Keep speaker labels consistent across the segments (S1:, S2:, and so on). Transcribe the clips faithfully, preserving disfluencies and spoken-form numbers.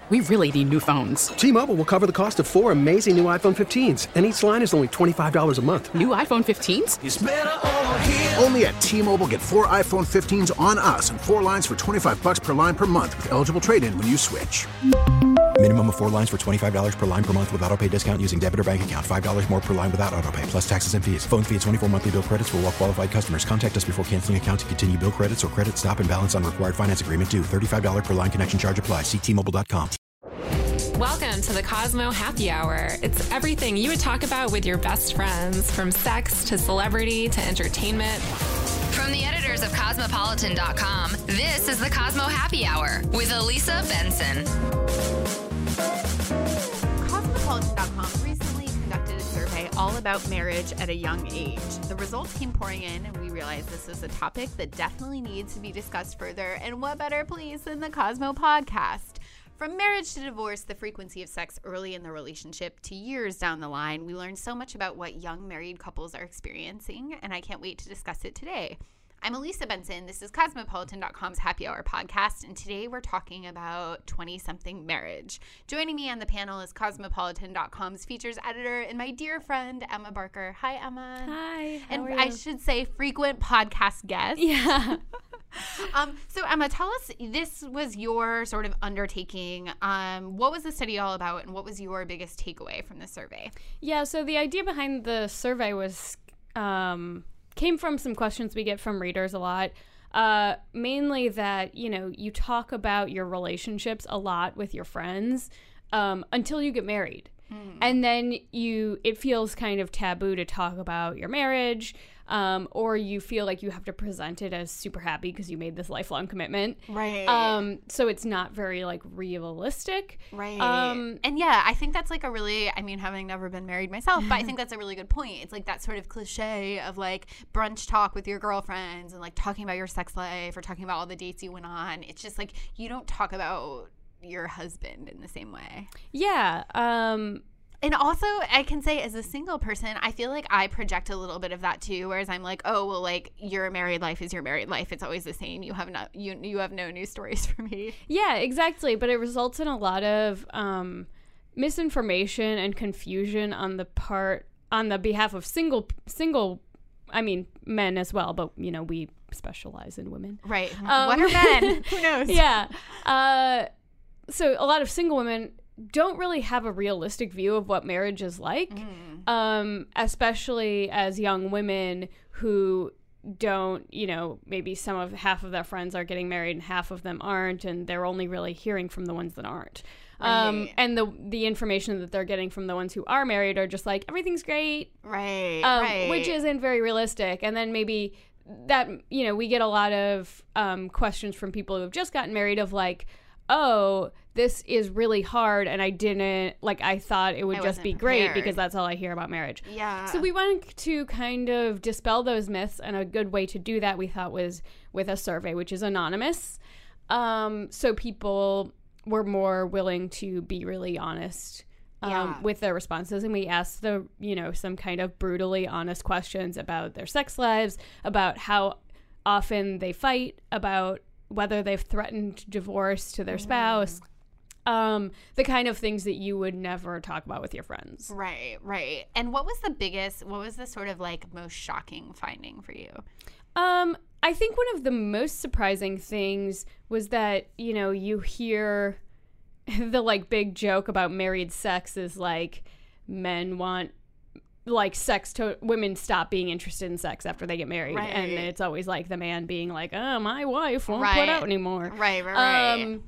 S1: we really need new phones.
S2: T-Mobile will cover the cost of four amazing new iPhone fifteens, and each line is only twenty-five dollars a month.
S1: New iPhone fifteens?
S3: It's better over here.
S4: Only at T-Mobile, get four iPhone fifteens on us and four lines for twenty-five dollars per line per month with eligible trade-in when you switch.
S5: Minimum of four lines for twenty-five dollars per line per month with autopay discount using debit or bank account. five dollars more per line without autopay, plus taxes and fees. Phone fee at twenty-four monthly bill credits for well-qualified customers. Contact us before canceling account to continue bill credits or credit stop and balance on required finance agreement due. thirty-five dollars per line connection charge applies. See T Mobile dot com.
S6: Welcome to the Cosmo Happy Hour. It's everything you would talk about with your best friends, from sex to celebrity to entertainment.
S7: From the editors of Cosmopolitan dot com, this is the Cosmo Happy Hour with Elisa Benson.
S8: Cosmopolitan dot com recently conducted a survey all about marriage at a young age. The results came pouring in, and we realized this was a topic that definitely needs to be discussed further. And what better place than the Cosmo Podcast? From marriage to divorce, the frequency of sex early in the relationship to years down the line, we learned so much about what young married couples are experiencing, and I can't wait to discuss it today. I'm Elisa Benson. This is Cosmopolitan dot com's Happy Hour podcast, and today we're talking about twenty-something marriage. Joining me on the panel is Cosmopolitan dot com's features editor and my dear friend, Emma Barker. Hi, Emma.
S9: Hi. How
S8: and
S9: are you?
S8: I should say frequent podcast guest.
S9: Yeah.
S8: um, so, Emma, tell us, this was your sort of undertaking. Um, what was the study all about, and what was your biggest takeaway from the survey?
S9: Yeah, so the idea behind the survey was um, came from some questions we get from readers a lot. Uh, mainly that, you know, you talk about your relationships a lot with your friends um, until you get married. Mm. And then you, it feels kind of taboo to talk about your marriage, um, or you feel like you have to present it as super happy because you made this lifelong commitment.
S8: Right.
S9: Um, so it's not very, like, realistic.
S8: Right.
S9: Um,
S8: and yeah, I think that's like a really, I mean, having never been married myself, but I think that's a really good point. It's like that sort of cliche of like brunch talk with your girlfriends and like talking about your sex life or talking about all the dates you went on. It's just like you don't talk about your husband in the same way.
S9: Yeah. Um,
S8: and also, I can say as a single person, I feel like I project a little bit of that too, whereas I'm like, oh, well, like your married life is your married life. It's always the same. You have not, you you have no new stories for me.
S9: Yeah, exactly. But it results in a lot of um, misinformation and confusion on the part, on the behalf of single, single, I mean, men as well, but, you know, we specialize in women.
S8: Right.
S9: Um,
S8: what are men? Who knows?
S9: Yeah. Uh, so a lot of single women don't really have a realistic view of what marriage is like, mm. um, especially as young women who don't, you know, maybe some of half of their friends are getting married and half of them aren't, and they're only really hearing from the ones that aren't.
S8: Right.
S9: Um, and the the information that they're getting from the ones who are married are just like, everything's great.
S8: Right,
S9: um,
S8: right.
S9: Which isn't very realistic. And then maybe that, you know, we get a lot of um, questions from people who have just gotten married of like, oh, this is really hard, and I didn't, like, I thought it would
S8: I
S9: just be
S8: prepared.
S9: great because that's all I hear about marriage.
S8: Yeah.
S9: So we wanted to kind of dispel those myths, and a good way to do that we thought was with a survey, which is anonymous. Um, so people were more willing to be really honest um,
S8: yeah.
S9: with their responses, and we asked the, you know, some kind of brutally honest questions about their sex lives, about how often they fight, about whether they've threatened divorce to their mm. spouse, um, the kind of things that you would never talk about with your friends.
S8: Right, right. And what was the biggest, what was the sort of like most shocking finding for you?
S9: Um, I think one of the most surprising things was that, you know, you hear the like big joke about married sex is like men want like sex to women stop being interested in sex after they get married,
S8: right.
S9: and it's always like the man being like, oh, my wife won't
S8: right.
S9: put out anymore.
S8: Right, right, right.
S9: Um,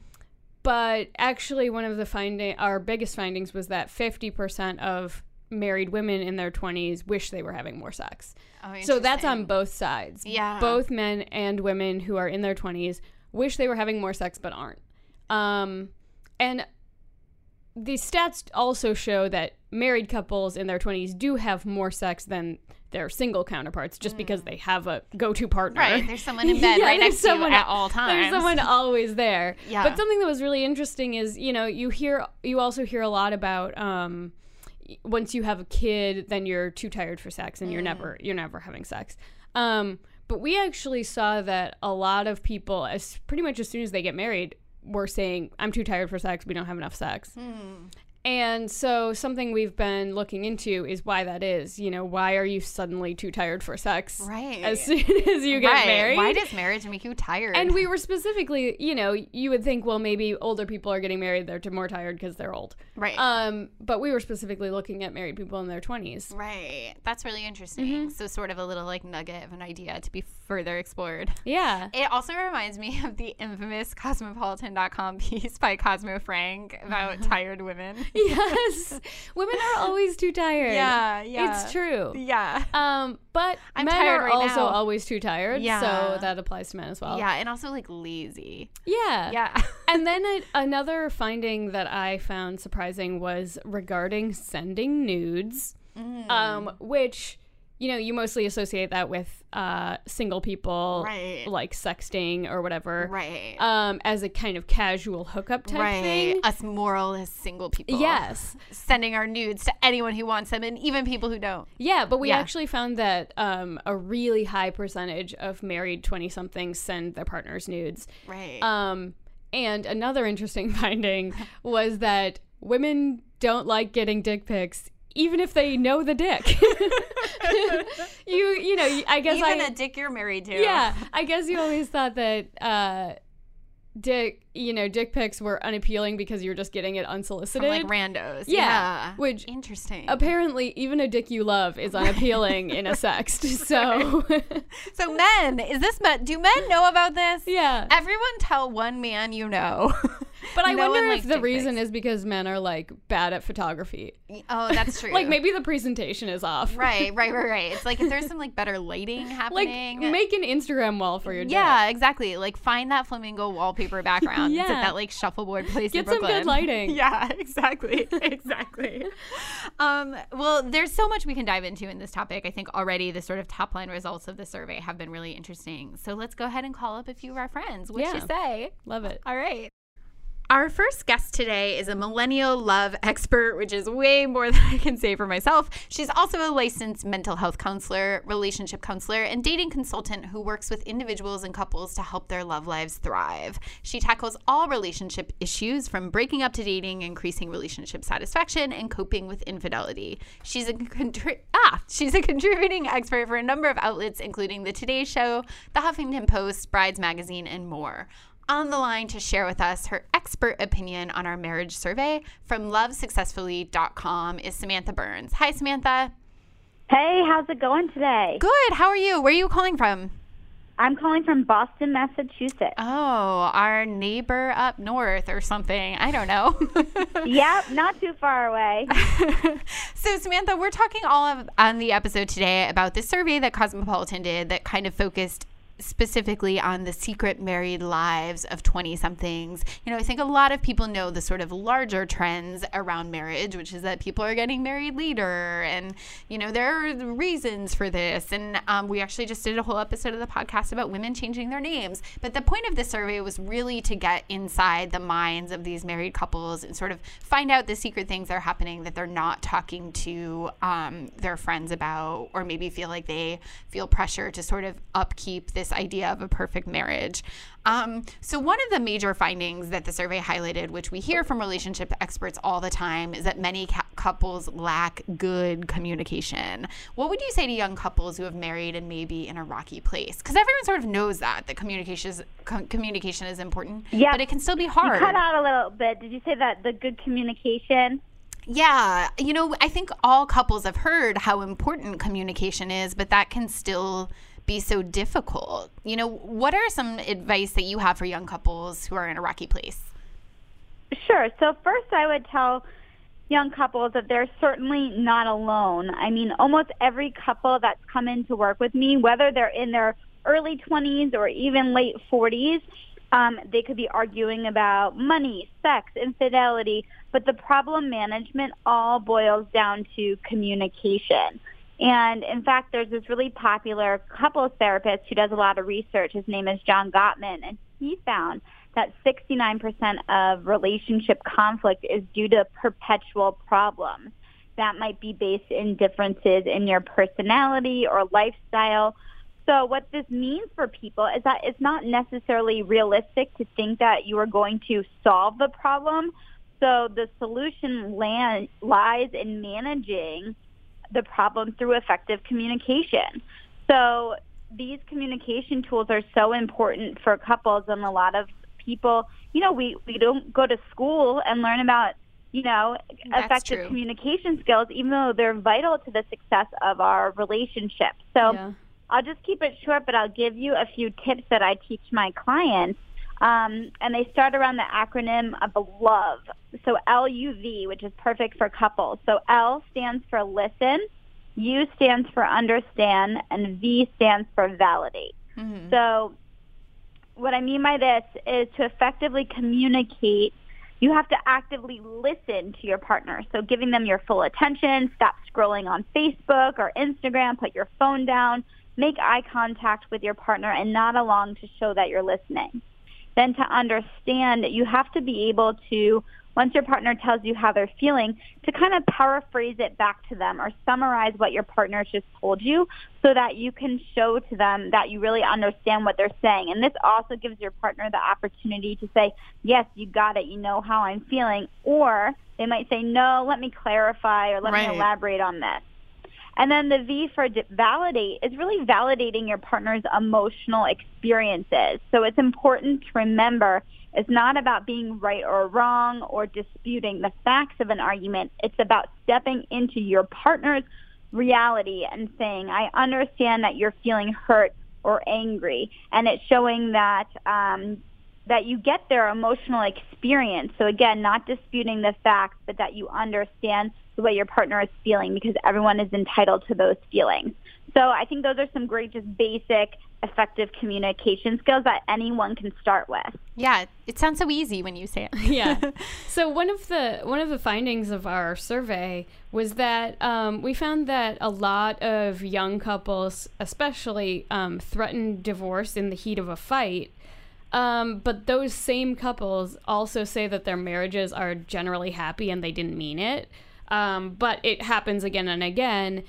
S9: but actually one of the finding our biggest findings was that fifty percent of married women in their twenties wish they were having more sex.
S8: Oh,
S9: so that's on both sides.
S8: Yeah.
S9: Both men and women who are in their twenties wish they were having more sex but aren't. Um, and the stats also show that married couples in their twenties do have more sex than their single counterparts just mm. because they have a go-to partner.
S8: Right. There's someone in bed
S9: yeah,
S8: right next to you at all times.
S9: There's someone always there.
S8: Yeah.
S9: But something that was really interesting is, you know, you hear, you also hear a lot about um, once you have a kid, then you're too tired for sex and mm. you're never, you're never having sex. Um, but we actually saw that a lot of people, as pretty much as soon as they get married, were saying, I'm too tired for sex, we don't have enough sex.
S8: Hmm.
S9: And so something we've been looking into is why that is. You know, why are you suddenly too tired for sex
S8: right.
S9: as soon as you get
S8: right.
S9: married?
S8: Why does marriage make you tired?
S9: And we were specifically, you know, you would think, well, maybe older people are getting married, they're more tired because they're old.
S8: Right.
S9: Um, but we were specifically looking at married people in their twenties.
S8: Right. That's really interesting.
S9: Mm-hmm.
S8: So sort of a little like nugget of an idea to be further explored.
S9: Yeah.
S8: It also reminds me of the infamous Cosmopolitan dot com piece by Cosmo Frank about tired women.
S9: Yes. Women are always too tired.
S8: Yeah, yeah.
S9: It's true.
S8: Yeah.
S9: Um, but
S8: I'm
S9: men
S8: tired
S9: are
S8: right
S9: also
S8: now.
S9: always too tired.
S8: Yeah.
S9: So that applies to men as well.
S8: Yeah, and also like lazy.
S9: Yeah.
S8: Yeah.
S9: And then a, another finding that I found surprising was regarding sending nudes,
S8: Mm.
S9: um, which, you know, you mostly associate that with uh, single people,
S8: Right.
S9: like sexting or whatever,
S8: Right.
S9: um, as a kind of casual hookup type
S8: right.
S9: thing.
S8: Us moralist single people.
S9: Yes.
S8: Sending our nudes to anyone who wants them and even people who don't.
S9: Yeah, but we
S8: Yeah.
S9: actually found that um, a really high percentage of married twenty-somethings send their partners nudes.
S8: Right.
S9: Um, and another interesting finding was that women don't like getting dick pics, even if they know the dick. you, you know, I guess
S8: even
S9: I,
S8: a dick you're married to.
S9: yeah, I guess you always thought that uh, dick, you know, dick pics were unappealing because you're just getting it unsolicited.
S8: From like randos.
S9: Yeah,
S8: Yeah.
S9: which
S8: interesting.
S9: Apparently, even a dick you love is unappealing in a sext. So,
S8: So men, is this men? Do men know about this?
S9: yeah.
S8: Everyone tell one man you know.
S9: But I
S8: No one
S9: wonder
S8: likes
S9: if the
S8: dick
S9: reason
S8: pics.
S9: is because men are like bad at photography.
S8: Oh, that's true.
S9: Like maybe the presentation is off.
S8: Right, right, right, right. It's like if there's some like better lighting
S9: Like
S8: happening.
S9: make an Instagram wall for your dick.
S8: yeah, exactly. Like find that flamingo wallpaper background.
S9: Yeah.
S8: That like shuffleboard place
S9: Get
S8: in Brooklyn.
S9: some good lighting.
S8: Yeah, exactly. Exactly. um, well, there's so much we can dive into in this topic. I think already the sort of top line results of the survey have been really interesting. So let's go ahead and call up a few of our friends. What
S9: Yeah.
S8: you say?
S9: Love it.
S8: All right. Our first guest today is a millennial love expert, which is way more than I can say for myself. She's also a licensed mental health counselor, relationship counselor, and dating consultant who works with individuals and couples to help their love lives thrive. She tackles all relationship issues from breaking up to dating, increasing relationship satisfaction, and coping with infidelity. She's a contri- ah, she's a contributing expert for a number of outlets, including The Today Show, The Huffington Post, Brides Magazine, and more. On the line to share with us her expert opinion on our marriage survey from love successfully dot com is Samantha Burns. Hi, Samantha.
S3: Hey, how's it going today?
S8: Good. How are you? Where are you calling from?
S3: I'm calling from Boston, Massachusetts.
S8: Oh, our neighbor up north or something. I don't know.
S3: Yep, not too far away.
S8: So, Samantha, we're talking all of, on the episode today about the survey that Cosmopolitan did that kind of focused specifically on the secret married lives of twenty-somethings. You know, I think a lot of people know the sort of larger trends around marriage, which is that people are getting married later, and, you know, there are reasons for this. And um, we actually just did a whole episode of the podcast about women changing their names. But the point of the survey was really to get inside the minds of these married couples and sort of find out the secret things that are happening that they're not talking to um, their friends about, or maybe feel like they feel pressure to sort of upkeep this idea of a perfect marriage. Um, so one of the major findings that the survey highlighted, which we hear from relationship experts all the time, is that many ca- couples lack good communication. What would you say to young couples who have married and maybe in a rocky place? Because everyone sort of knows that, that communication is, com- communication is important,
S3: Yeah.
S8: but it can still be hard.
S3: You cut out a little bit. Did you say that the good communication?
S8: Yeah. You know, I think all couples have heard how important communication is, but that can still be so difficult. You know, what are some advice that you have for young couples who are in a rocky place?
S3: Sure. So first I would tell young couples that they're certainly not alone. I mean, almost every couple that's come in to work with me, whether they're in their early twenties or even late forties, um, they could be arguing about money, sex, infidelity, but the problem management all boils down to communication. And in fact, there's this really popular couples therapist who does a lot of research. His name is John Gottman, and he found that sixty-nine percent of relationship conflict is due to perpetual problems. That might be based in differences in your personality or lifestyle, So what this means for people is that it's not necessarily realistic to think that you are going to solve the problem. So the solution land, lies in managing the problem through effective communication. So these communication tools are so important for couples, and a lot of people, you know, we, we don't go to school and learn about, you know,
S8: That's
S3: effective
S8: true.
S3: communication skills, even though they're vital to the success of our relationship. So
S9: Yeah.
S3: I'll just keep it short, but I'll give you a few tips that I teach my clients. Um, and they start around the acronym of LOVE. So L U V, which is perfect for couples. So L stands for listen, U stands for understand, and V stands for validate.
S8: Mm-hmm.
S3: So what I mean by this is to effectively communicate, you have to actively listen to your partner. So giving them your full attention, stop scrolling on Facebook or Instagram, put your phone down, make eye contact with your partner and nod along to show that you're listening. Then to understand, you have to be able to, once your partner tells you how they're feeling, to kind of paraphrase it back to them or summarize what your partner just told you so that you can show to them that you really understand what they're saying. And this also gives your partner the opportunity to say, yes, you got it, you know how I'm feeling. Or they might say, no, let me clarify or let
S8: Right.
S3: me elaborate on this. And then the V for validate is really validating your partner's emotional experiences. So it's important to remember it's not about being right or wrong or disputing the facts of an argument. It's about stepping into your partner's reality and saying, I understand that you're feeling hurt or angry. And it's showing that um, that you get their emotional experience. So again, not disputing the facts, but that you understand the way your partner is feeling, because everyone is entitled to those feelings. So I think those are some great, just basic, effective communication skills that anyone can start with.
S8: Yeah, it sounds so easy when you say it.
S9: Yeah. So one of the one of the findings of our survey was that um, we found that a lot of young couples, especially, um, threaten divorce in the heat of a fight. Um, but those same couples also say that their marriages are generally happy and they didn't mean it. Um, but it happens again and again.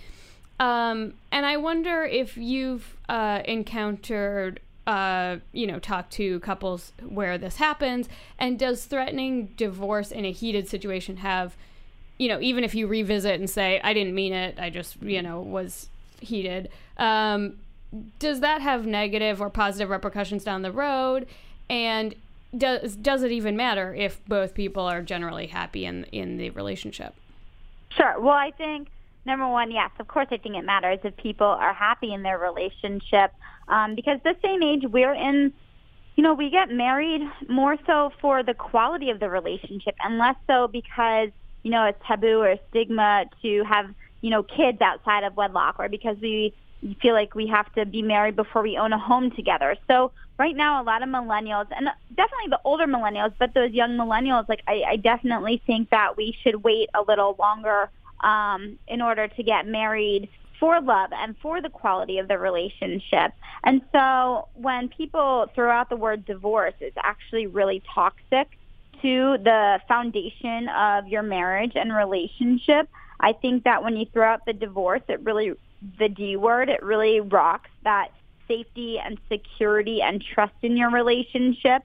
S9: Um, and I wonder if you've uh, encountered, uh, you know, talked to couples where this happens, and does threatening divorce in a heated situation have, you know, even if you revisit and say, I didn't mean it, I just, you know, was heated, um, does that have negative or positive repercussions down the road? And does does it even matter if both people are generally happy in in the relationship?
S3: Sure. Well, I think, number one, yes, of course I think it matters if people are happy in their relationship, um, because the same age we're in, you know, we get married more so for the quality of the relationship and less so because, you know, it's taboo or stigma to have, you know, kids outside of wedlock, or because we feel like we have to be married before we own a home together. So right now, a lot of millennials, and definitely the older millennials, but those young millennials, like I, I definitely think that we should wait a little longer um, in order to get married for love and for the quality of the relationship. And so when people throw out the word divorce, it's actually really toxic to the foundation of your marriage and relationship. I think that when you throw out the divorce, it really, the D word, it really rocks that safety and security and trust in your relationship,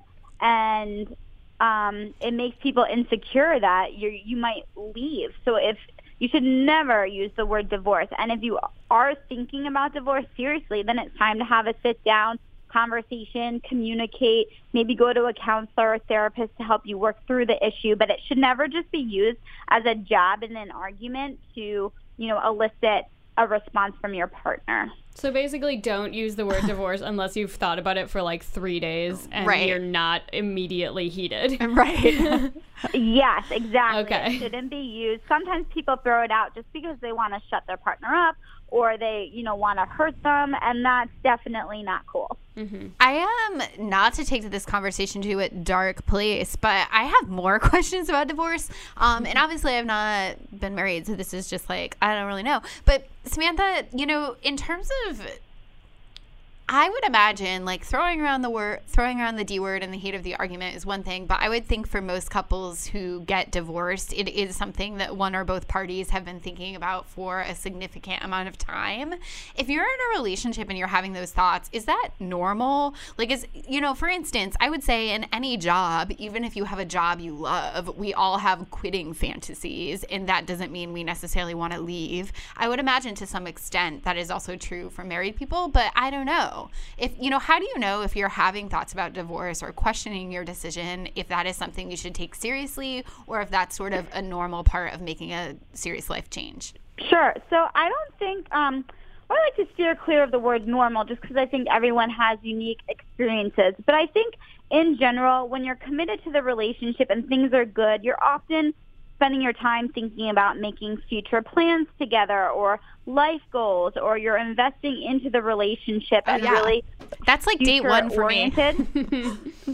S3: and um, it makes people insecure that you you might leave. So if you should never use the word divorce, and if you are thinking about divorce seriously, then it's time to have a sit down conversation, communicate, maybe go to a counselor or therapist to help you work through the issue. But it should never just be used as a jab in an argument to, you know, elicit a response from your partner.
S9: So basically, don't use the word divorce unless you've thought about it for like three days and
S8: Right.
S9: you're not immediately heated.
S8: Right.
S3: Yes, exactly.
S9: Okay.
S3: It shouldn't be used. Sometimes people throw it out just because they want to shut their partner up, or they, you know, want to hurt them, and that's definitely not cool.
S9: Mm-hmm.
S8: I am, not to take this conversation to a dark place, but I have more questions about divorce. Um, and obviously I've not been married, so this is just like, I don't really know. But Samantha, you know, in terms of I would imagine like throwing around the word, throwing around the D word in the heat of the argument is one thing, but I would think for most couples who get divorced, it is something that one or both parties have been thinking about for a significant amount of time. If you're in a relationship and you're having those thoughts, is that normal? Like, is, you know, for instance, I would say in any job, even if you have a job you love, we all have quitting fantasies, and that doesn't mean we necessarily want to leave. I would imagine to some extent that is also true for married people, but I don't know. If, you know, how do you know if you're having thoughts about divorce or questioning your decision, if that is something you should take seriously, or if that's sort of a normal part of making a serious life change?
S3: Sure. So I don't think, um, I like to steer clear of the word normal just because I think everyone has unique experiences. But I think in general, when you're committed to the relationship and things are good, you're often spending your time thinking about making future plans together or life goals, or you're investing into the relationship and
S8: oh, yeah.
S3: really
S8: that's like date one for
S3: oriented.
S8: me.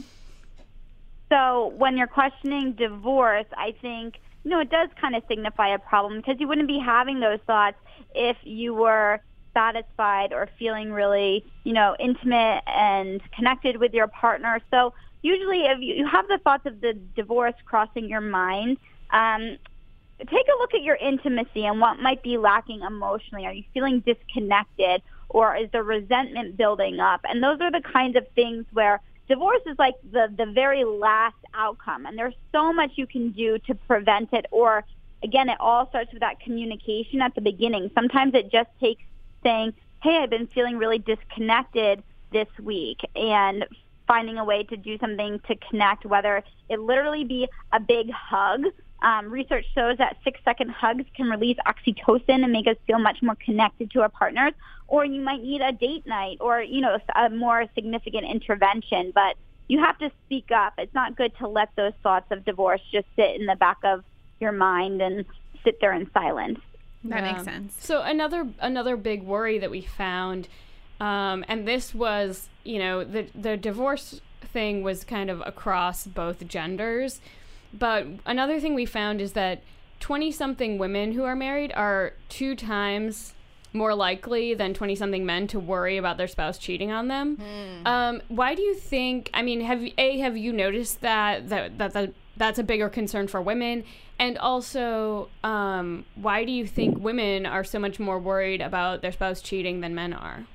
S3: So when you're questioning divorce, I think, you know, it does kind of signify a problem because you wouldn't be having those thoughts if you were satisfied or feeling really, you know, intimate and connected with your partner. So usually if you have the thoughts of the divorce crossing your mind, Um, take a look at your intimacy and what might be lacking emotionally. Are you feeling disconnected, or is there resentment building up? And those are the kinds of things where divorce is like the, the very last outcome. And there's so much you can do to prevent it. Or, again, it all starts with that communication at the beginning. Sometimes it just takes saying, hey, I've been feeling really disconnected this week, and finding a way to do something to connect, whether it literally be a big hug. Um, research shows that six-second hugs can release oxytocin and make us feel much more connected to our partners. Or you might need a date night, or, you know, a more significant intervention. But you have to speak up. It's not good to let those thoughts of divorce just sit in the back of your mind and sit there in silence.
S8: That
S9: Yeah.
S8: makes sense.
S9: So another another big worry that we found, um, and this was, you know, the the divorce thing was kind of across both genders. But another thing we found is that twenty-something women who are married are two times more likely than twenty-something men to worry about their spouse cheating on them. Mm. Um, why do you think, I mean, have A, have you noticed that, that, that, that that's a bigger concern for women? And also, um, why do you think women are so much more worried about their spouse cheating than men are?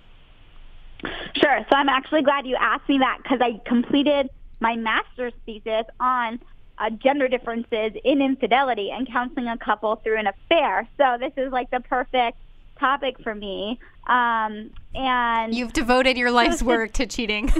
S3: Sure. So I'm actually glad you asked me that, because I completed my master's thesis on Uh, gender differences in infidelity and counseling a couple through an affair. So this is like the perfect topic for me. Um, and
S8: you've devoted your life's work to cheating.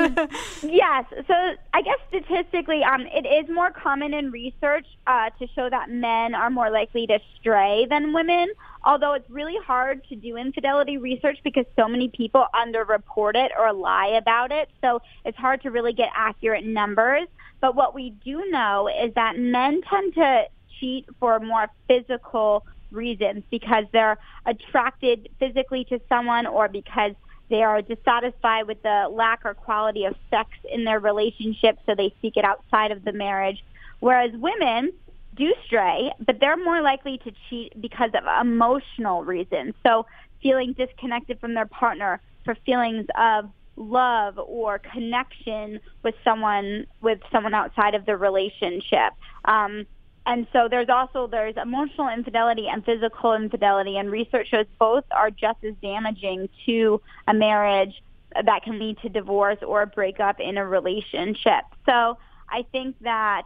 S3: Yes. So I guess statistically, um, it is more common in research uh, to show that men are more likely to stray than women, although it's really hard to do infidelity research because so many people underreport it or lie about it. So it's hard to really get accurate numbers. But what we do know is that men tend to cheat for more physical reasons, because they're attracted physically to someone, or because they are dissatisfied with the lack or quality of sex in their relationship, so they seek it outside of the marriage. Whereas women do stray, but they're more likely to cheat because of emotional reasons. So feeling disconnected from their partner, for feelings of love or connection with someone with someone outside of the relationship. Um, and so there's also there's emotional infidelity and physical infidelity, and research shows both are just as damaging to a marriage that can lead to divorce or a breakup in a relationship. So I think that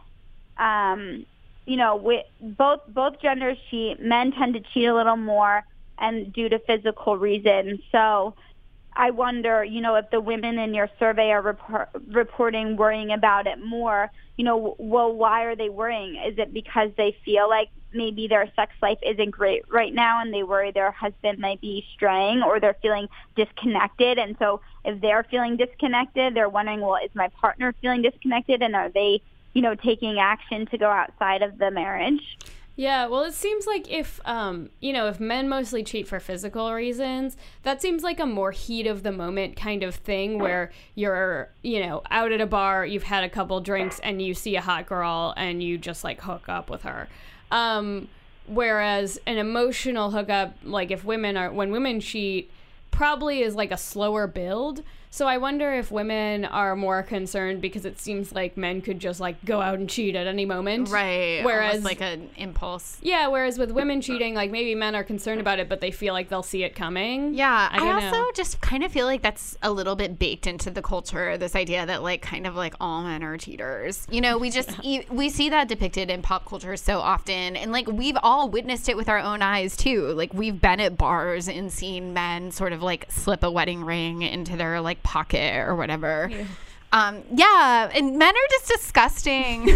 S3: um, you know we, both both genders cheat. Men tend to cheat a little more, and due to physical reasons. So I wonder, you know, if the women in your survey are report, reporting worrying about it more, you know, well, why are they worrying? Is it because they feel like maybe their sex life isn't great right now and they worry their husband might be straying, or they're feeling disconnected? And so if they're feeling disconnected, they're wondering, well, is my partner feeling disconnected, and are they, you know, taking action to go outside of the marriage?
S9: Yeah, well, it seems like if, um, you know, if men mostly cheat for physical reasons, that seems like a more heat of the moment kind of thing, where you're, you know, out at a bar, you've had a couple drinks, and you see a hot girl, and you just, like, hook up with her. Um, whereas an emotional hookup, like if women are, when women cheat, probably is like a slower build. So I wonder if women are more concerned because it seems like men could just like go out and cheat at any moment.
S8: Right.
S9: Whereas
S8: Almost like an impulse.
S9: Yeah, whereas with women cheating, like maybe men are concerned about it, but they feel like they'll see it coming.
S8: Yeah.
S9: I,
S8: I,
S9: don't
S8: also
S9: know.
S8: just kind of feel like that's a little bit baked into the culture, this idea that like kind of like all men are cheaters. You know, we just, e- we see that depicted in pop culture so often. And like we've all witnessed it with our own eyes too. Like we've been at bars and seen men sort of like slip a wedding ring into their like pocket or whatever. Yeah. Um, yeah, and men are just disgusting.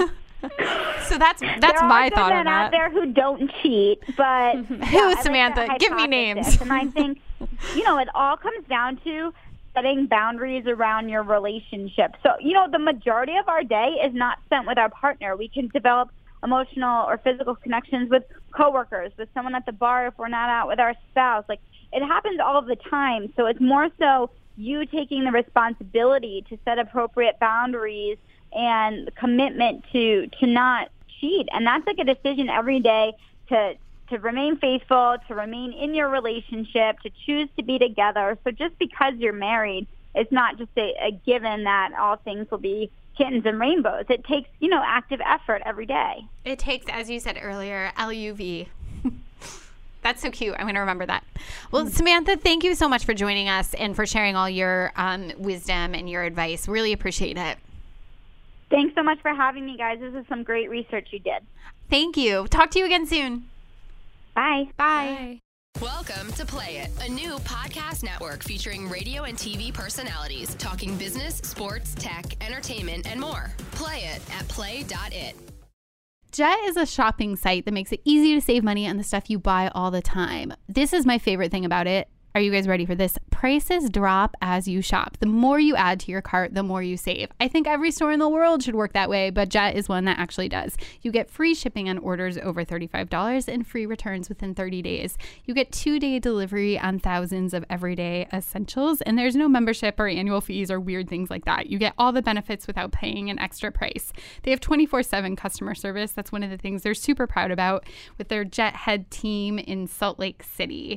S8: So that's that's
S3: there
S8: my
S3: are
S8: thought on
S3: men out
S8: that.
S3: there who don't cheat, but
S8: Who,
S3: yeah,
S8: Samantha?
S3: I like
S8: Give me names.
S3: And I think, you know, it all comes down to setting boundaries around your relationship. So, you know, the majority of our day is not spent with our partner. We can develop emotional or physical connections with coworkers, with someone at the bar if we're not out with our spouse. Like, it happens all the time. So it's more so you taking the responsibility to set appropriate boundaries and commitment to to not cheat. And that's like a decision every day to to remain faithful, to remain in your relationship, to choose to be together. So just because you're married, it's not just a, a given that all things will be kittens and rainbows. It takes, you know, active effort every day.
S8: It takes, as you said earlier, L U V. That's so cute. I'm going to remember that. Well, Samantha, thank you so much for joining us and for sharing all your um, wisdom and your advice. Really appreciate it.
S3: Thanks so much for having me, guys. This is some great research you did.
S8: Thank you. Talk to you again soon.
S3: Bye.
S8: Bye.
S9: Bye.
S7: Welcome to Play It, a new podcast network featuring radio and T V personalities talking business, sports, tech, entertainment, and more. Play it at play dot it.
S8: Jet is a shopping site that makes it easy to save money on the stuff you buy all the time. This is my favorite thing about it. Are you guys ready for this? Prices drop as you shop. The more you add to your cart, the more you save. I think every store in the world should work that way, but Jet is one that actually does. You get free shipping on orders over thirty-five dollars and free returns within thirty days. You get two-day delivery on thousands of everyday essentials, and there's no membership or annual fees or weird things like that. You get all the benefits without paying an extra price. They have twenty-four seven customer service. That's one of the things they're super proud about with their Jet head team in Salt Lake City.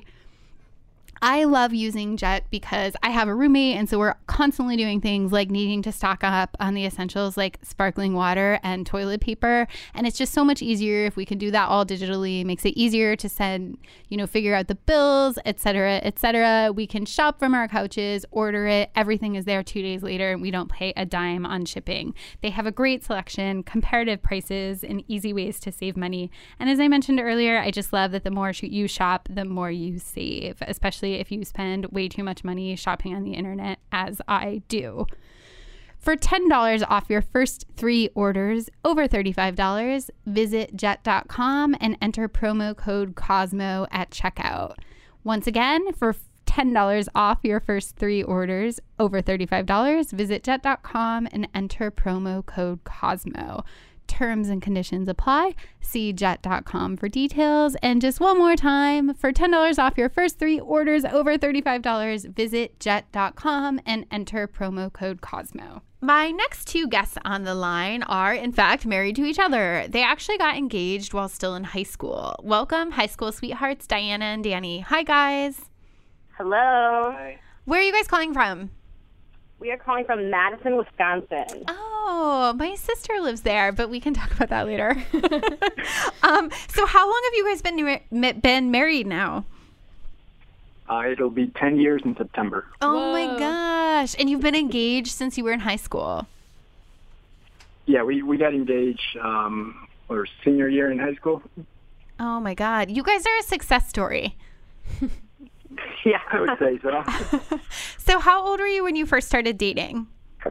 S8: I love using Jet because I have a roommate, and so we're constantly doing things like needing to stock up on the essentials like sparkling water and toilet paper. And it's just so much easier if we can do that all digitally. It makes it easier to send, you know, figure out the bills, et cetera, et cetera. We can shop from our couches, order it. Everything is there two days later, and we don't pay a dime on shipping. They have a great selection, comparative prices, and easy ways to save money. And as I mentioned earlier, I just love that the more you shop, the more you save, especially if you spend way too much money shopping on the internet, as I do. For ten dollars off your first three orders over thirty-five dollars, visit jet dot com and enter promo code Cosmo at checkout. Once again, for ten dollars off your first three orders over thirty-five dollars, visit jet dot com and enter promo code Cosmo. Terms and conditions apply. See jet dot com for details. And just one more time, for ten dollars off your first three orders over thirty-five dollars, visit jet dot com and enter promo code Cosmo. My next two guests on the line are, in fact, married to each other. They actually got engaged while still in high school. Welcome, high school sweethearts, Diana and Danny. Hi, guys.
S10: Hello. Hi.
S8: Where are you guys calling from?
S10: We are calling from Madison, Wisconsin.
S8: Oh, my sister lives there, but we can talk about that later. um, so how long have you guys been been married now?
S11: Uh, it'll be ten years in September.
S8: Oh,
S9: Whoa.
S8: my gosh. And you've been engaged since you were in high school?
S11: Yeah, we, we got engaged um, our senior year in high school.
S8: Oh, my God. You guys are a success story.
S11: Yeah, I would say so.
S8: So how old were you when you first started dating?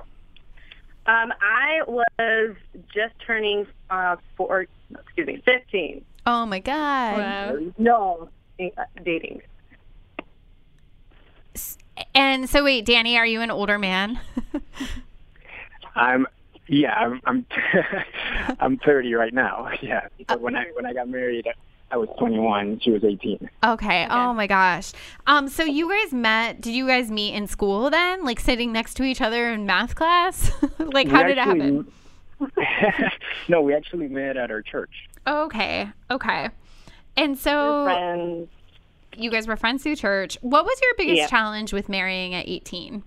S10: Um, I was just turning uh, four, excuse me, fifteen.
S8: Oh, my God.
S9: Wow.
S10: No, uh, dating.
S8: And so, wait, Danny, are you an older man?
S11: I'm, yeah, I'm, I'm, I'm thirty right now. Yeah, but when I when I got married, I was twenty-one. She was eighteen.
S8: Okay. okay. Oh my gosh. Um. So you guys met? Did you guys meet in school then? Like sitting next to each other in math class? Like how
S11: we
S8: did
S11: actually,
S8: it happen?
S11: No, we actually met at our church.
S8: Okay. Okay. And so.
S10: Friends.
S8: you guys were friends through church. What was your biggest
S10: Yeah.
S8: challenge with marrying at eighteen?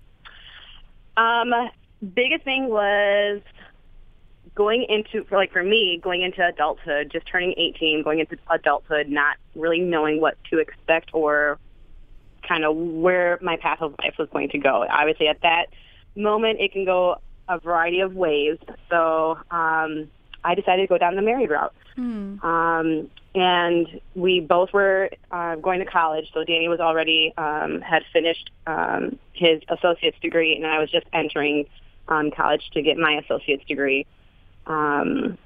S10: Um, biggest thing was going into, for like for me, going into adulthood, just turning eighteen, going into adulthood, not really knowing what to expect or kind of where my path of life was going to go. Obviously, at that moment, it can go a variety of ways. So um, I decided to go down the married route.
S8: Hmm.
S10: Um, and we both were uh, going to college. So Danny was already, um, had finished um, his associate's degree, and I was just entering um, college to get my associate's degree. Um,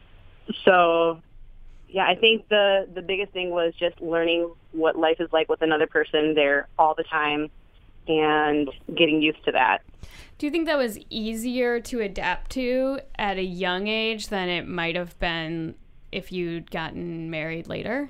S10: so, yeah, I think the, the biggest thing was just learning what life is like with another person there all the time and getting used to that.
S9: Do you think that was easier to adapt to at a young age than it might have been if you'd gotten married later?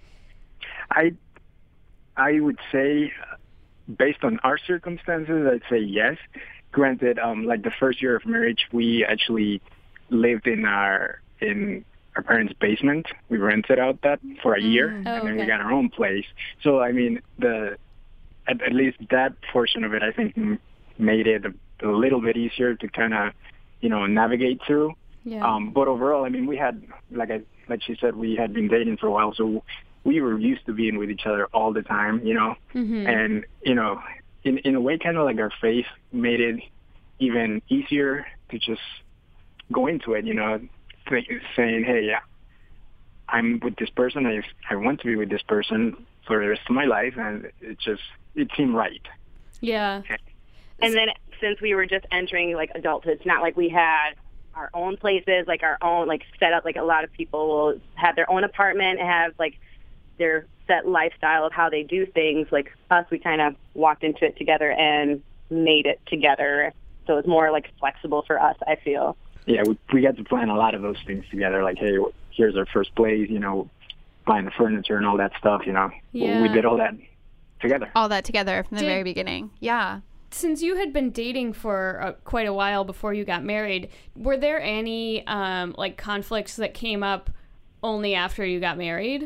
S11: I I would say, based on our circumstances, I'd say yes. Granted, um, like the first year of marriage, we actually lived in our in our parents' basement. We rented out that for a year,
S9: Oh,
S11: and then
S9: okay.
S11: we got our own place. So I mean, the at, at least that portion of it, I think, m- made it a, a little bit easier to kind of, you know, navigate through.
S9: Yeah.
S11: Um, but overall, I mean, we had, like I like she said, we had been dating for a while, so we were used to being with each other all the time, you know.
S9: Mhm.
S11: And you know, in in a way, kind of like our faith made it even easier to just go into it, you know, th- saying, hey, yeah, I'm with this person. I I want to be with this person for the rest of my life, and it just it seemed right.
S9: Yeah.
S10: And then since we were just entering like adulthood, it's not like we had our own places, like our own like set up. Like a lot of people will have their own apartment and have like their set lifestyle of how they do things. Like us, we kind of walked into it together and made it together. So it's more like flexible for us, I feel.
S11: Yeah, we, we got to plan a lot of those things together. Like, hey, here's our first place, you know, buying the furniture and all that stuff, you know.
S9: Yeah.
S11: We did all that together.
S8: All that together from the
S9: Did-
S8: very beginning. Yeah.
S9: Since you had been dating for uh, quite a while before you got married, were there any um, like conflicts that came up only after you got married?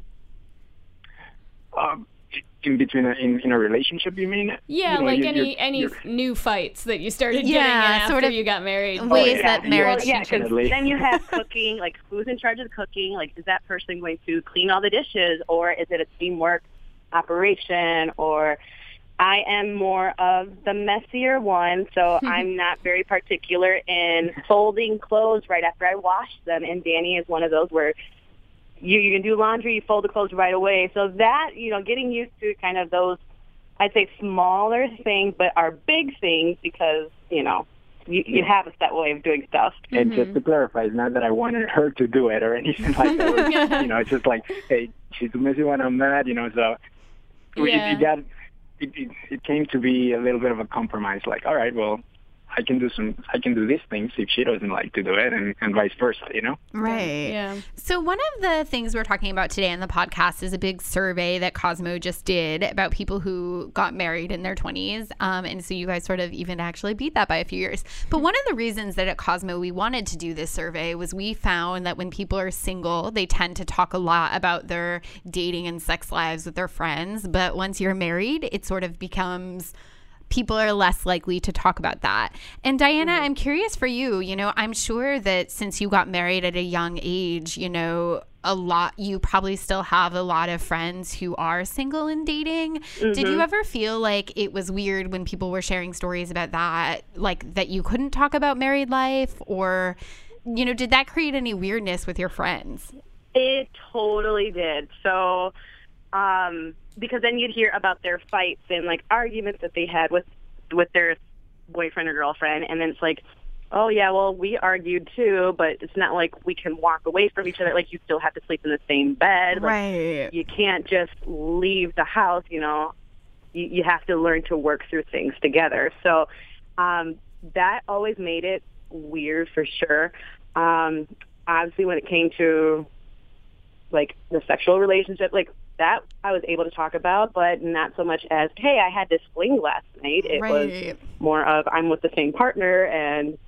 S11: Um, in between, a, in, in a relationship, you mean?
S9: Yeah,
S11: You know,
S9: like
S11: you-
S9: any
S11: you're-
S9: any
S11: you're-
S9: new fights that you started
S8: Yeah,
S9: getting in after
S8: sort of
S9: you got married.
S8: ways
S11: yeah.
S8: that
S11: Yeah.
S8: marriage
S10: Yeah, because
S11: Definitely.
S10: then you have cooking, like who's in charge of the cooking? Like, is that person going to clean all the dishes, or is it a teamwork operation? Or I am more of the messier one, so I'm not very particular in folding clothes right after I wash them. And Danny is one of those where you, you can do laundry, you fold the clothes right away. So that, you know, getting used to kind of those, I'd say smaller things, but are big things because, you know, you, you have a set way of doing stuff.
S11: And just to clarify, it's not that I wanted her to do it or anything like that. You know, it's just like, hey, she's the messy one, I'm not, you know, so we,
S9: Yeah.
S11: it, got, it, it, it came to be a little bit of a compromise, like, all right, well, I can do some, I can do these things if she doesn't like to do it, and, and vice versa, you know?
S8: Right.
S9: Yeah.
S8: So one of the things we're talking about today on the podcast is a big survey that Cosmo just did about people who got married in their twenties. Um, and so you guys sort of even actually beat that by a few years. But one of the reasons that at Cosmo we wanted to do this survey was we found that when people are single, they tend to talk a lot about their dating and sex lives with their friends. But once you're married, it sort of becomes... people are less likely to talk about that. And Diana, I'm curious for you, you know, I'm sure that since you got married at a young age, you know, a lot, you probably still have a lot of friends who are single and dating. Did you ever feel like it was weird when people were sharing stories about that, like that you couldn't talk about married life, or, you know, did that create any weirdness with your friends?
S10: It totally did. So, um, because then you'd hear about their fights and like arguments that they had with with their boyfriend or girlfriend, and then it's like, oh yeah, well we argued too, but it's not like we can walk away from each other. Like you still have to sleep in the same bed. Like,
S8: Right.
S10: you can't just leave the house. You know, you, you have to learn to work through things together. So um, that always made it weird for sure. Um, obviously, when it came to like the sexual relationship, like that I was able to talk about, but not so much as, hey, I had this fling last night. It
S8: Right.
S10: was more of I'm with the same partner and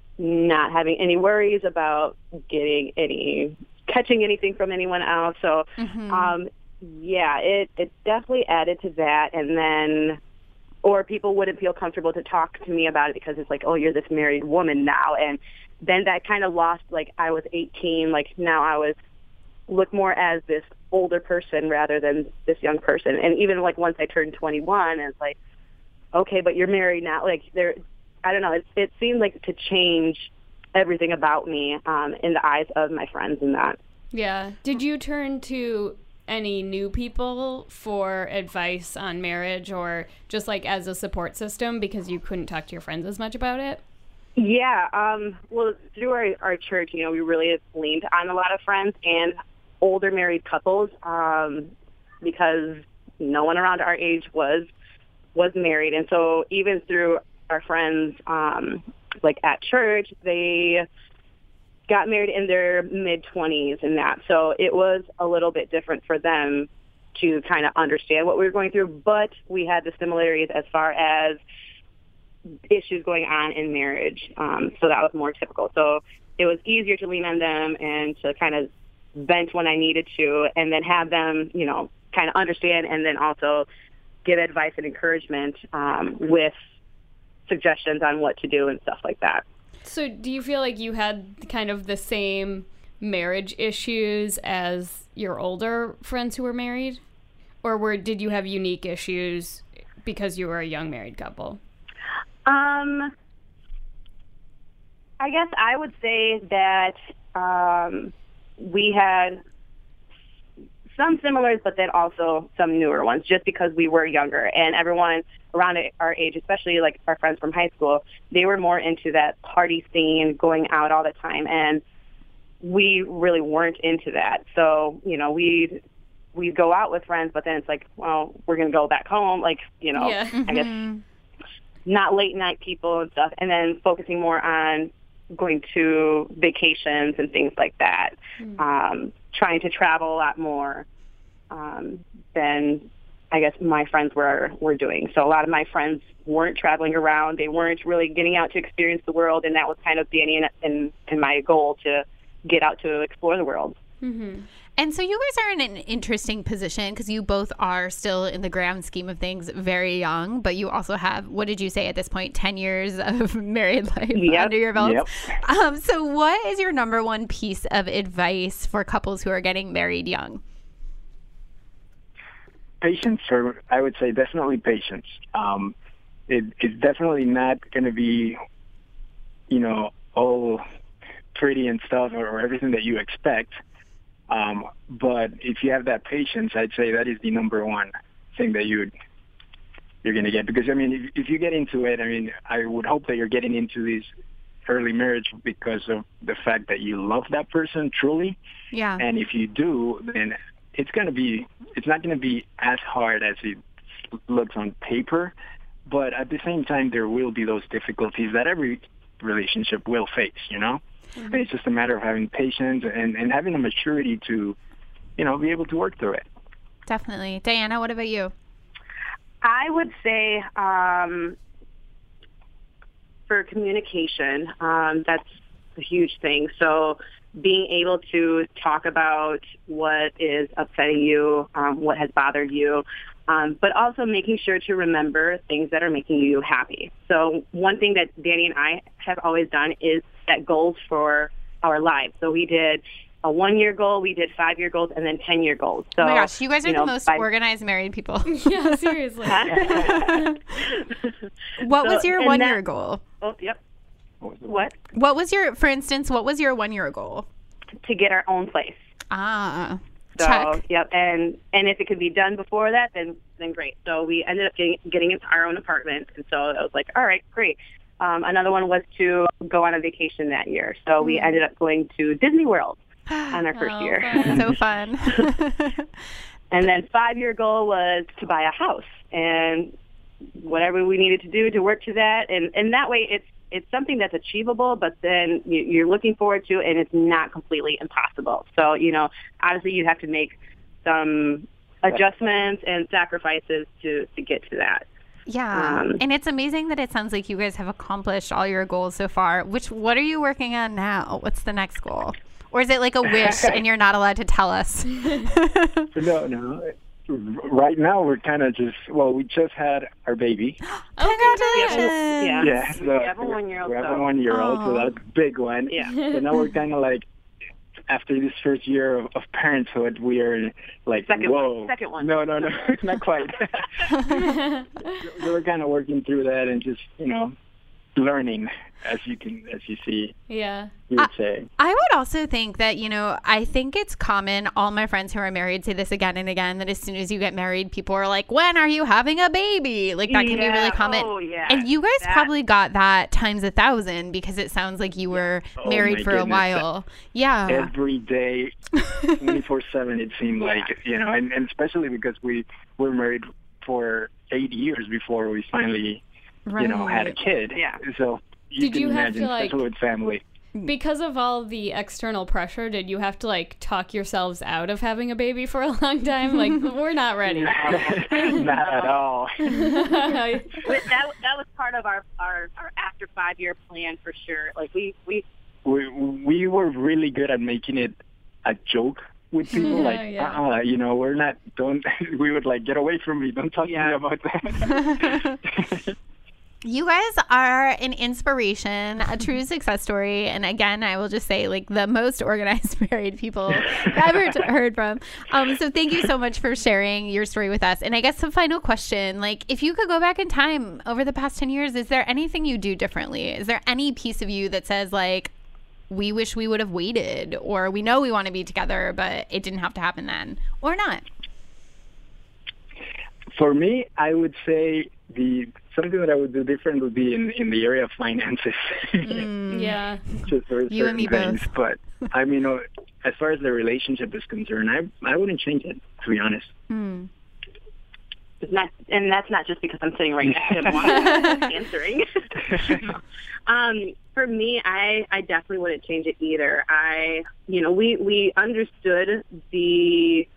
S10: not having any worries about getting any, catching anything from anyone else. So
S8: Mhm.
S10: um, Yeah, it, it definitely added to that. And then, or people wouldn't feel comfortable to talk to me about it because it's like, oh, you're this married woman now. And then that kind of lost, like, I was eighteen, like, now I was look more as this older person rather than this young person. And even, like, once I turned twenty-one, it's like, okay, but you're married now. Like, there, I don't know, it, it seemed like to change everything about me um, in the eyes of my friends and that.
S9: Yeah. Did you turn to any new people for advice on marriage or just like as a support system because you couldn't talk to your friends as much about it?
S10: Yeah. Um, well, through our, our church, you know, we really leaned on a lot of friends and older married couples um, because no one around our age was was married. And so even through our friends, um, like at church, they got married in their mid-twenties and that. So it was a little bit different for them to kind of understand what we were going through, but we had the similarities as far as issues going on in marriage. Um, so that was more typical. So it was easier to lean on them and to kind of vent when I needed to and then have them, you know, kind of understand and then also give advice and encouragement um, with suggestions on what to do and stuff like that.
S9: So do you feel like you had kind of the same marriage issues as your older friends who were married? Or were did you have unique issues because you were a young married couple?
S10: Um, I guess I would say that um, we had some similars, but then also some newer ones, just because we were younger. And everyone around our age, especially like our friends from high school, they were more into that party scene, going out all the time. And we really weren't into that. So, you know, we'd, we'd go out with friends, but then it's like, well, we're going to go back home. Like, you know,
S9: yeah.
S10: I guess not late night people and stuff. And then focusing more on going to vacations and things like that. Mm. Um, trying to travel a lot more um, than I guess my friends were were doing. So a lot of my friends weren't traveling around. They weren't really getting out to experience the world, and that was kind of Danny and, and, and my goal to get out to explore the world.
S8: Mm-hmm. And so you guys are in an interesting position because you both are still, in the grand scheme of things, very young, but you also have, what did you say at this point, ten years of married life
S10: yep.
S8: under your belt?
S10: Yep.
S8: Um, so what is your number one piece of advice for couples who are getting married young?
S11: Patience, or I would say definitely patience. Um, it, it's definitely not going to be, you know, all pretty and stuff or, or everything that you expect. Um, but if you have that patience, I'd say that is the number one thing that you you're going to get. Because, I mean, if, if you get into it, I mean, I would hope that you're getting into this early marriage because of the fact that you love that person truly.
S8: Yeah.
S11: And if you do, then it's going to be, it's not going to be as hard as it looks on paper. But at the same time, there will be those difficulties that every relationship will face, you know? Mm-hmm. It's just a matter of having patience and, and having the maturity to, you know, be able to work through it.
S8: Definitely. Diana, what about you?
S10: I would say um, for communication, um, that's a huge thing. So being able to talk about what is upsetting you, um, what has bothered you, um, but also making sure to remember things that are making you happy. So one thing that Danny and I have always done is set goals for our lives. So we did a one-year goal, we did five-year goals, and then ten-year goals. So,
S8: oh my gosh, you guys are
S10: you know,
S8: the most
S10: by...
S8: organized married people.
S9: Yeah, seriously.
S8: What
S10: so,
S8: was your one-year
S10: that...
S8: goal?
S10: Oh, yep. What?
S8: What was your, for instance, what was your one-year goal?
S10: To get our own place.
S8: Ah,
S10: so,
S8: check.
S10: Yep, and and if it could be done before that, then then great. So we ended up getting getting into our own apartment, and so I was like, all right, great. Um, another one was to go on a vacation that year. So we ended up going to Disney World on our first
S8: oh,
S10: year.
S8: Fun. So fun.
S10: And then five-year goal was to buy a house and whatever we needed to do to work to that. And, and that way it's it's something that's achievable, but then you, you're looking forward to, and it's not completely impossible. So, you know, obviously you have to make some adjustments and sacrifices to, to get to that.
S8: Yeah.
S10: Um,
S8: and it's amazing that it sounds like you guys have accomplished all your goals so far. Which, what are you working on now? What's the next goal? Or is it like a wish and you're not allowed to tell us?
S11: No, no. Right now, we're kind of just, well, we just had our baby.
S8: Congratulations.
S10: Yeah.
S11: Yeah, so
S10: we have a one-year-old.
S11: we have
S10: so.
S11: a one-year-old, so
S8: Oh.
S11: that's a big one.
S10: Yeah.
S11: So now we're kind of like, after this first year of, of parenthood, we are like,
S10: Second
S11: whoa.
S10: one. Second one.
S11: No, no, no, not quite. So we're kind of working through that and just, you know, learning, as you can, as you see,
S9: Yeah.
S11: you would say.
S8: I would also think that, you know, I think it's common. All my friends who are married say this again and again, that as soon as you get married, people are like, when are you having a baby? Like, that can
S10: Yeah.
S8: be really common.
S10: Oh, yeah.
S8: And you guys
S10: That-
S8: probably got that times a thousand because it sounds like you were
S11: Oh,
S8: married
S11: my
S8: for a
S11: goodness.
S8: while. Yeah.
S11: Every day, twenty-four seven, it seemed like, you know, and, and especially because we were married for eight years before we finally, you know, had a kid.
S10: Yeah.
S11: So you
S9: Did
S11: can
S9: you have
S11: imagine,
S9: to, like-
S11: especially with family.
S9: Because of all the external pressure, did you have to like talk yourselves out of having a baby for a long time? Like, we're not ready.
S11: Not at all.
S10: But that that was part of our, our, our after five year plan for sure. Like we we
S11: we we were really good at making it a joke with people. Like,
S9: Yeah.
S11: uh, you know, we're not. Don't. We would like, get away from me. Don't talk
S10: Yeah.
S11: to me about that.
S8: You guys are an inspiration, a true success story. And again, I will just say, like, the most organized married people I've ever t- heard from. Um, so thank you so much for sharing your story with us. And I guess some final question, like, if you could go back in time over the past ten years, is there anything you do differently? Is there any piece of you that says, like, we wish we would have waited, or we know we want to be together, but it didn't have to happen then, or not?
S11: For me, I would say the something that I would do different would be in, in the area of finances.
S8: Mm.
S9: Yeah.
S11: Just for
S8: You and
S11: certain
S8: me
S11: things.
S8: both.
S11: But I mean, uh, as far as the relationship is concerned, I I wouldn't change it, to be honest.
S8: Mm.
S10: it's not, and that's not just because I'm sitting right next to him while I'm answering. um, for me, I I definitely wouldn't change it either. I you know we we understood the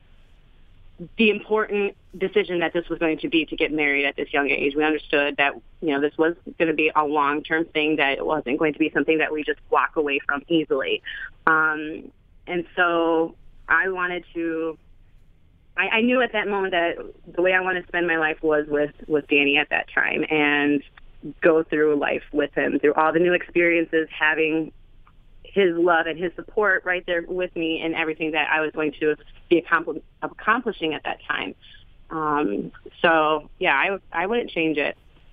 S10: the important decision that this was going to be to get married at this young age. We understood that, you know, this was going to be a long-term thing, that it wasn't going to be something that we just walk away from easily. Um, and so I wanted to, I, I knew at that moment that the way I wanted to spend my life was with, with Danny at that time, and go through life with him, through all the new experiences, having his love and his support right there with me in everything that I was going to be accompli- accomplishing at that time. Um, so, yeah, I, I wouldn't change it.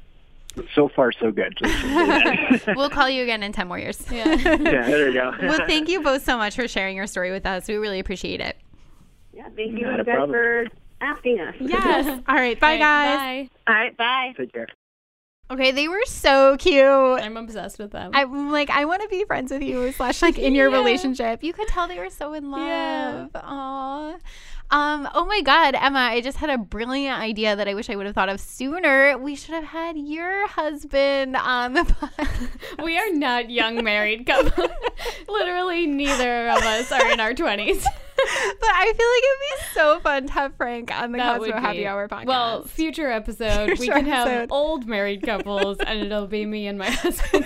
S11: So far, so good.
S8: We'll call you again in ten more years.
S9: Yeah.
S11: Yeah, there you go.
S8: Well, thank you both so much for sharing your story with us. We really appreciate it.
S10: Yeah, thank you
S11: Not a
S10: guys
S11: problem.
S10: for asking us.
S8: Yes. All right. Bye,
S9: Okay,
S8: guys.
S9: Bye.
S10: All right, bye.
S11: Take care.
S8: Okay, they were so cute.
S9: I'm obsessed with them.
S8: I'm like, I want to be friends with you, slash, like, in your
S9: Yeah.
S8: relationship. You could tell they were so in love.
S9: Yeah.
S8: Aw. Um, oh my God, Emma, I just had a brilliant idea that I wish I would have thought of sooner. We should have had your husband on the podcast.
S9: We are not young married couple. Literally, neither of us are in our twenties.
S8: But I feel like it'd be so fun to have Frank on the
S9: That
S8: Cosmo
S9: would
S8: Happy
S9: be.
S8: Hour podcast.
S9: Well, future episode, we
S8: Future
S9: can have
S8: episode.
S9: old married couples, and it'll be me and my husband.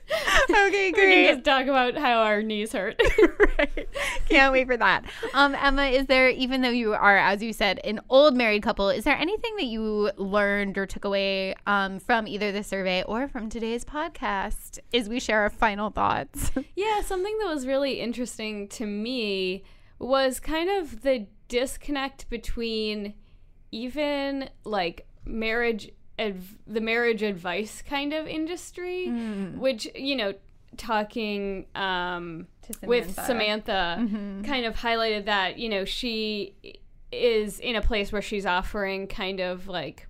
S8: Okay,
S9: We
S8: great.
S9: can just talk about how our knees hurt.
S8: Right. Can't wait for that. Um, Emma, is there, even though you are, as you said, an old married couple, is there anything that you learned or took away um, from either the survey or from today's podcast as we share our final thoughts?
S9: Yeah, something that was really interesting to me was kind of the disconnect between even like marriage, adv- the marriage advice kind of industry,
S8: Mm.
S9: which, you know, talking um,
S8: To
S9: with
S8: Samantha.
S9: Samantha
S8: Mhm.
S9: kind of highlighted that, you know, she is in a place where she's offering kind of like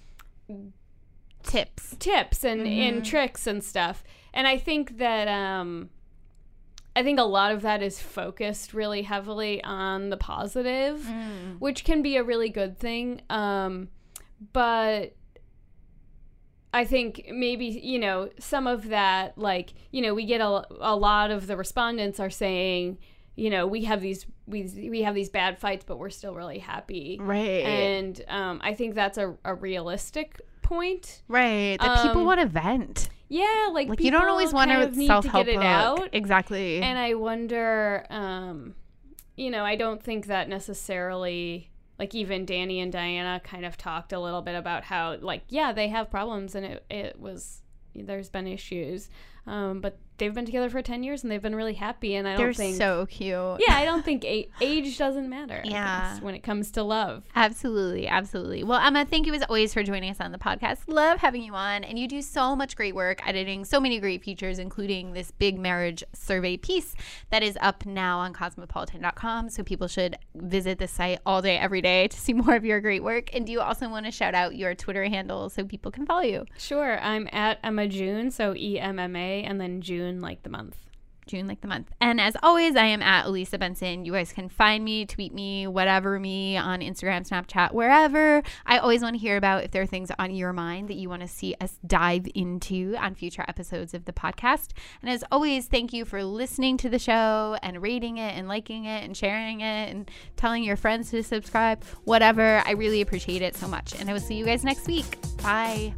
S8: Tips.
S9: tips and,
S8: Mhm.
S9: and tricks and stuff. And I think that um, I think a lot of that is focused really heavily on the positive,
S8: Mm.
S9: which can be a really good thing. Um, but I think maybe, you know, some of that, like, you know, we get a, a lot of the respondents are saying, you know, we have these we we have these bad fights, but we're still really happy.
S8: Right.
S9: And um, I think that's a, a realistic point.
S8: Right. That people
S9: Um,
S8: want to vent.
S9: Yeah, like,
S8: like you don't always want
S9: kind
S8: to
S9: of need
S8: self-help
S9: to get it
S8: book.
S9: out.
S8: Exactly.
S9: And I wonder, um, you know, I don't think that necessarily, like, even Danny and Diana kind of talked a little bit about how, like, yeah, they have problems and it, it was, there's been issues. Um, but they've been together for ten years and they've been really happy. And I
S8: They're
S9: don't think.
S8: so cute.
S9: Yeah, I don't think a- age doesn't matter.
S8: Yeah.
S9: I guess, when it comes to love.
S8: Absolutely. Absolutely. Well, Emma, thank you as always for joining us on the podcast. Love having you on. And you do so much great work editing so many great features, including this big marriage survey piece that is up now on cosmopolitan dot com. So people should visit the site all day, every day to see more of your great work. And do you also want to shout out your Twitter handle so people can follow you?
S9: Sure. I'm at Emma June, so E M M A, and then June like the month.
S8: June like the month. And as always, I am at Elisa Benson. You guys can find me, tweet me, whatever me on Instagram, Snapchat, wherever. I always want to hear about if there are things on your mind that you want to see us dive into on future episodes of the podcast. And as always, thank you for listening to the show and rating it and liking it and sharing it and telling your friends to subscribe, whatever. I really appreciate it so much. And I will see you guys next week. Bye.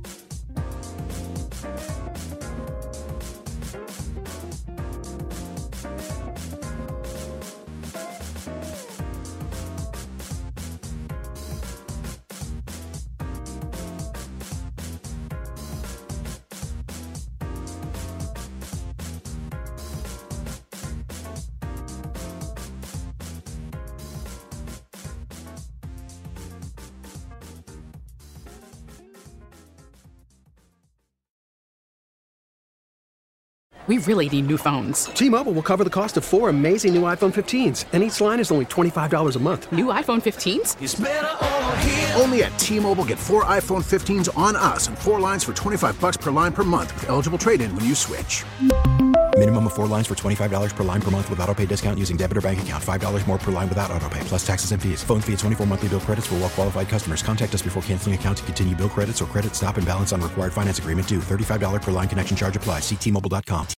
S1: We really need new phones.
S2: T-Mobile will cover the cost of four amazing new iPhone fifteens, and each line is only twenty-five dollars a month.
S1: New iPhone fifteens?
S4: It's better over here. Only at T-Mobile, get four iPhone fifteens on us and four lines for twenty-five bucks per line per month with eligible trade-in when you switch.
S5: Minimum of four lines for twenty-five dollars per line per month with autopay discount using debit or bank account. five dollars more per line without autopay, plus taxes and fees. Phone fee at twenty-four monthly bill credits for well-qualified customers. Contact us before canceling account to continue bill credits or credit stop and balance on required finance agreement due. thirty-five dollars per line connection charge applies. See T Mobile dot com.